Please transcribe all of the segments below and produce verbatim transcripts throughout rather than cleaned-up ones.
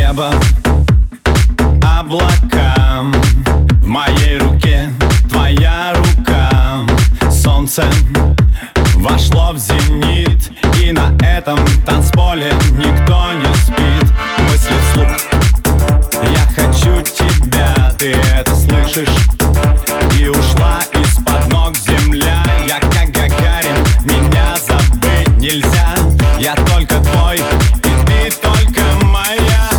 небо, облака. В моей руке твоя рука. Солнце вошло в зенит, и на этом танцполе никто не спит. Мысли вслух: я хочу тебя, ты это слышишь? И ушла из-под ног земля. Я как Гагарин, меня забыть нельзя. Я только твой, и ты только моя.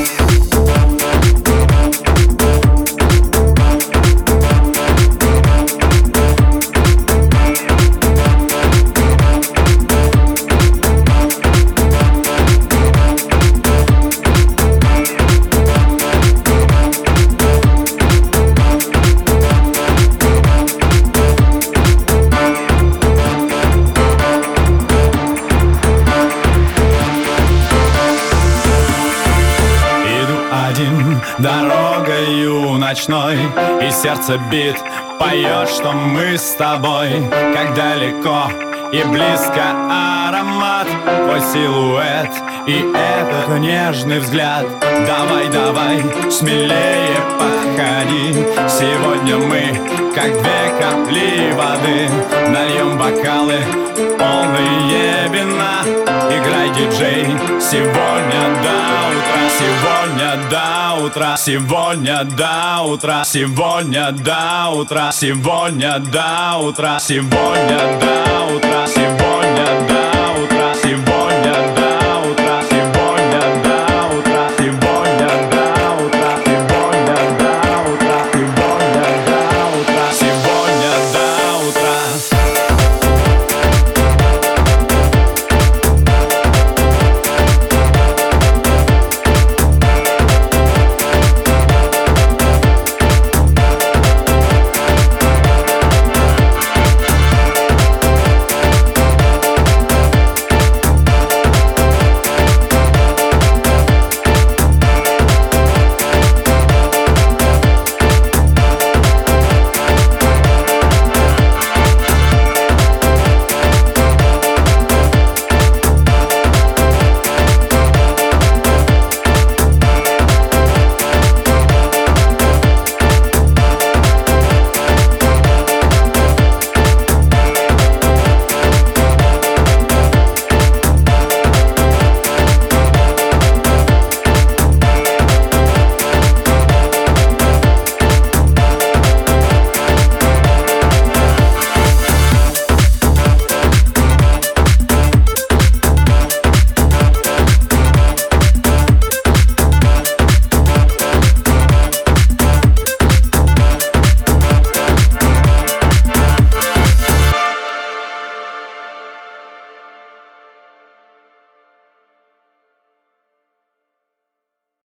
Дорогою ночной, и сердце бит, поет, что мы с тобой. Как далеко и близко аромат, твой силуэт и этот нежный взгляд. Давай, давай, смелее подходи. Сегодня мы, как две капли воды, нальем бокалы полные вина. Играй, диджей, сегодня до утра. Сегодня до утра. Сегодня до утра. Сегодня до утра. Сегодня до утра. Сегодня до утра.